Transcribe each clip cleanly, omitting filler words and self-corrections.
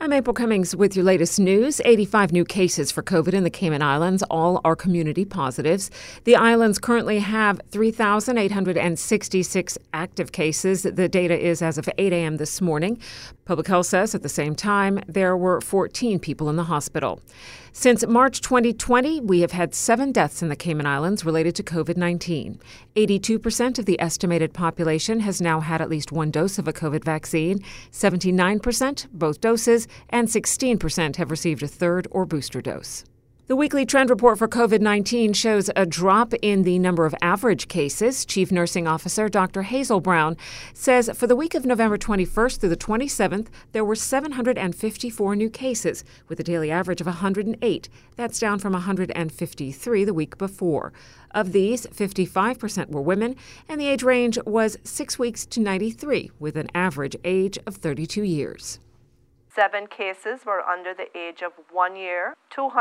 I'm April Cummings with your latest news. 85 new cases for COVID in the Cayman Islands. All are community positives. The islands currently have 3,866 active cases. The data is as of 8 a.m. this morning. Public Health says at the same time there were 14 people in the hospital. Since March 2020, we have had 7 deaths in the Cayman Islands related to COVID-19. 82% of the estimated population has now had at least one dose of a COVID vaccine, 79% both doses, and 16% have received a third or booster dose. The weekly trend report for COVID-19 shows a drop in the number of average cases. Chief Nursing Officer Dr. Hazel Brown says for the week of November 21st through the 27th, there were 754 new cases, with a daily average of 108. That's down from 153 the week before. Of these, 55% were women, and the age range was 6 weeks to 93, with an average age of 32 years. 7 cases were under the age of 1 year,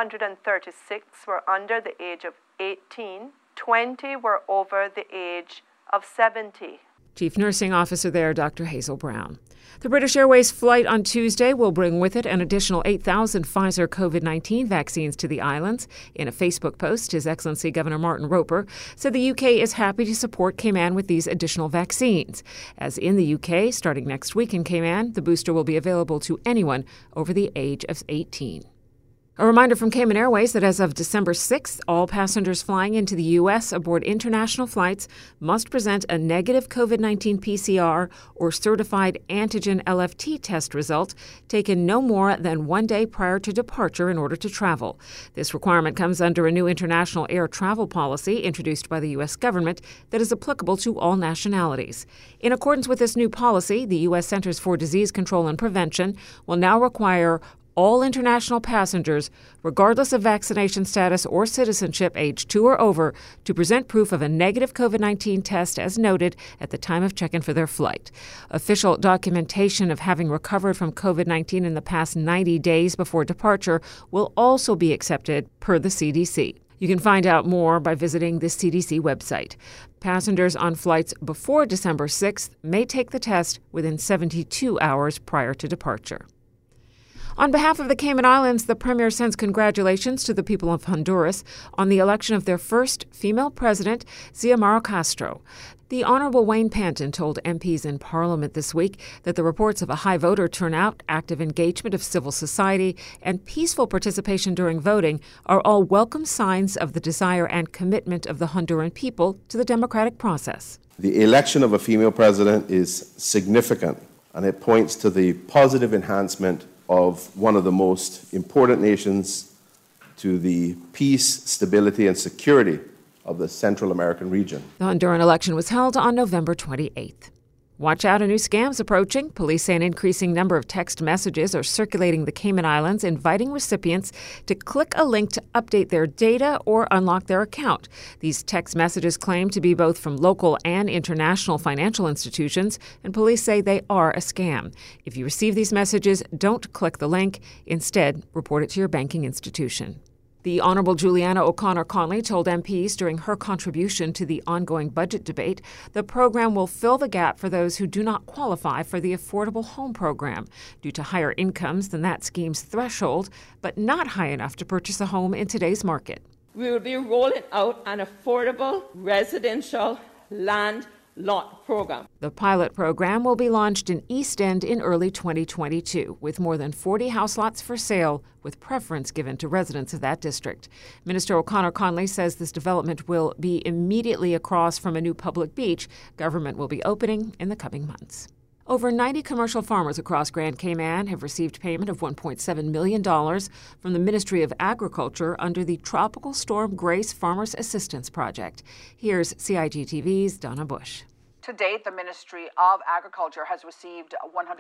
236 were under the age of 18, 20 were over the age of 70. Chief Nursing Officer there, Dr. Hazel Brown. The British Airways flight on Tuesday will bring with it an additional 8,000 Pfizer COVID-19 vaccines to the islands. In a Facebook post, His Excellency Governor Martin Roper said the UK is happy to support Cayman with these additional vaccines. As in the UK, starting next week in Cayman, the booster will be available to anyone over the age of 18. A reminder from Cayman Airways that as of December 6th, all passengers flying into the U.S. aboard international flights must present a negative COVID-19 PCR or certified antigen LFT test result taken no more than 1 day prior to departure in order to travel. This requirement comes under a new international air travel policy introduced by the U.S. government that is applicable to all nationalities. In accordance with this new policy, the U.S. Centers for Disease Control and Prevention will now require all international passengers, regardless of vaccination status or citizenship, age 2 or over, to present proof of a negative COVID-19 test as noted at the time of check-in for their flight. Official documentation of having recovered from COVID-19 in the past 90 days before departure will also be accepted per the CDC. You can find out more by visiting the CDC website. Passengers on flights before December 6th may take the test within 72 hours prior to departure. On behalf of the Cayman Islands, the Premier sends congratulations to the people of Honduras on the election of their first female president, Xiomara Castro. The Honorable Wayne Panton told MPs in Parliament this week that the reports of a high voter turnout, active engagement of civil society, and peaceful participation during voting are all welcome signs of the desire and commitment of the Honduran people to the democratic process. The election of a female president is significant, and it points to the positive enhancement of one of the most important nations to the peace, stability, and security of the Central American region. The Honduran election was held on November 28th. Watch out, a new scam's approaching. Police say an increasing number of text messages are circulating the Cayman Islands, inviting recipients to click a link to update their data or unlock their account. These text messages claim to be both from local and international financial institutions, and police say they are a scam. If you receive these messages, don't click the link. Instead, report it to your banking institution. The Honorable Juliana O'Connor Conley told MPs during her contribution to the ongoing budget debate the program will fill the gap for those who do not qualify for the Affordable Home Program due to higher incomes than that scheme's threshold, but not high enough to purchase a home in today's market. We will be rolling out an affordable residential land lot program. The pilot program will be launched in East End in early 2022, with more than 40 house lots for sale, with preference given to residents of that district. Minister O'Connor Conley says this development will be immediately across from a new public beach government will be opening in the coming months. Over 90 commercial farmers across Grand Cayman have received payment of $1.7 million from the Ministry of Agriculture under the Tropical Storm Grace Farmers Assistance Project. Here's CIGTV's Donna Bush. To date, the Ministry of Agriculture has received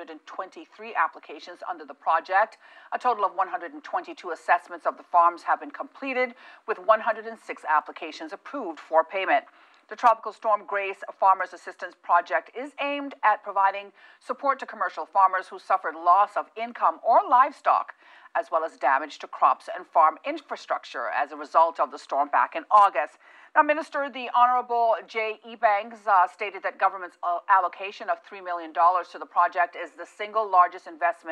123 applications under the project. A total of 122 assessments of the farms have been completed, with 106 applications approved for payment. The Tropical Storm Grace Farmers Assistance Project is aimed at providing support to commercial farmers who suffered loss of income or livestock, as well as damage to crops and farm infrastructure as a result of the storm back in August. Now, Minister, the Honorable Jay Ebanks stated that government's allocation of $3 million to the project is the single largest investment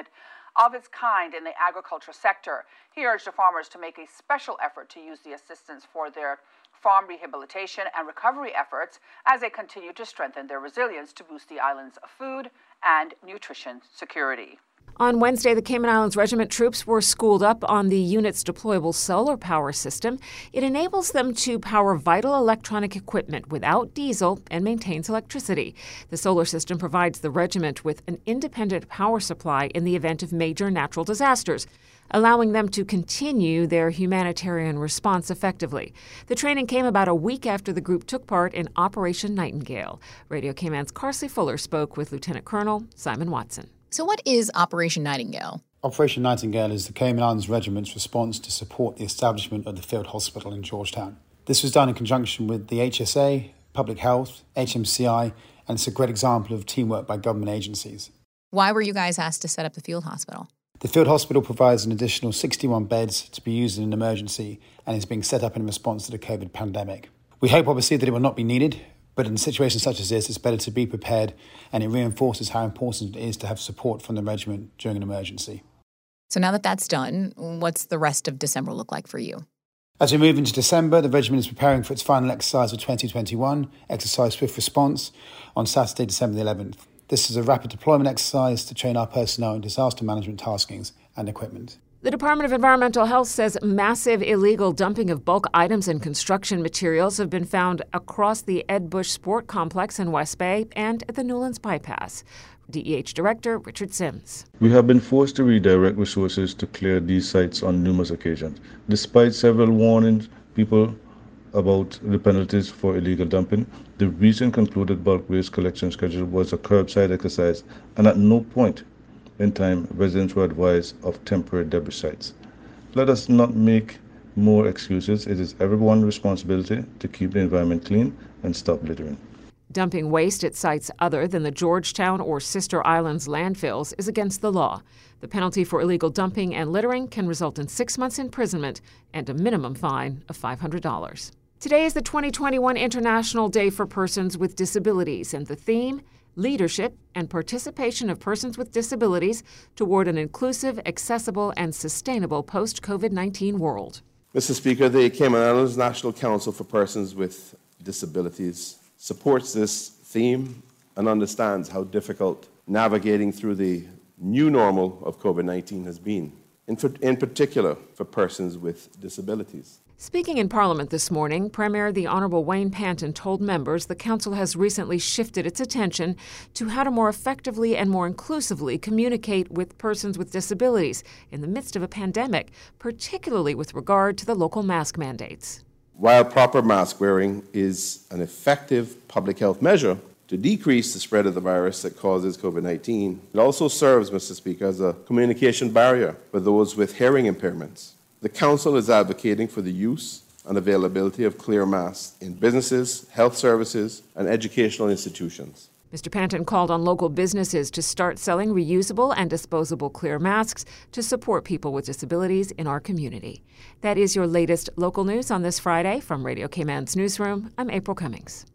of its kind in the agriculture sector. He urged the farmers to make a special effort to use the assistance for their farm rehabilitation and recovery efforts as they continue to strengthen their resilience to boost the island's food and nutrition security. On Wednesday, the Cayman Islands Regiment troops were schooled up on the unit's deployable solar power system. It enables them to power vital electronic equipment without diesel and maintains electricity. The solar system provides the regiment with an independent power supply in the event of major natural disasters, allowing them to continue their humanitarian response effectively. The training came about a week after the group took part in Operation Nightingale. Radio Cayman's Carsley Fuller spoke with Lieutenant Colonel Simon Watson. So what is Operation Nightingale? Operation Nightingale is the Cayman Islands Regiment's response to support the establishment of the field hospital in Georgetown. This was done in conjunction with the HSA, Public Health, HMCI, and it's a great example of teamwork by government agencies. Why were you guys asked to set up the field hospital? The field hospital provides an additional 61 beds to be used in an emergency and is being set up in response to the COVID pandemic. We hope, obviously, that it will not be needed, but in situations such as this, it's better to be prepared, and it reinforces how important it is to have support from the regiment during an emergency. So now that that's done, what's the rest of December look like for you? As we move into December, the regiment is preparing for its final exercise of 2021, Exercise Swift Response, on Saturday, December the 11th. This is a rapid deployment exercise to train our personnel in disaster management taskings and equipment. The Department of Environmental Health says massive illegal dumping of bulk items and construction materials have been found across the Ed Bush Sport Complex in West Bay and at the Newlands Bypass. DEH Director Richard Sims. We have been forced to redirect resources to clear these sites on numerous occasions. Despite several warnings people about the penalties for illegal dumping, the recent concluded bulk waste collection schedule was a curbside exercise, and at no point in time, residents were advised of temporary debris sites. Let us not make more excuses. It is everyone's responsibility to keep the environment clean and stop littering. Dumping waste at sites other than the Georgetown or Sister Islands landfills is against the law. The penalty for illegal dumping and littering can result in 6 months imprisonment and a minimum fine of $500. Today is the 2021 International Day for Persons with Disabilities, and the theme, leadership and participation of persons with disabilities toward an inclusive, accessible, and sustainable post-COVID-19 world. Mr. Speaker, the Cayman Islands National Council for Persons with Disabilities supports this theme and understands how difficult navigating through the new normal of COVID-19 has been, in particular for persons with disabilities. Speaking in Parliament this morning, Premier the Honourable Wayne Panton told members the Council has recently shifted its attention to how to more effectively and more inclusively communicate with persons with disabilities in the midst of a pandemic, particularly with regard to the local mask mandates. While proper mask wearing is an effective public health measure to decrease the spread of the virus that causes COVID-19, it also serves, Mr. Speaker, as a communication barrier for those with hearing impairments. The Council is advocating for the use and availability of clear masks in businesses, health services, and educational institutions. Mr. Panton called on local businesses to start selling reusable and disposable clear masks to support people with disabilities in our community. That is your latest local news on this Friday. From Radio Cayman's newsroom, I'm April Cummings.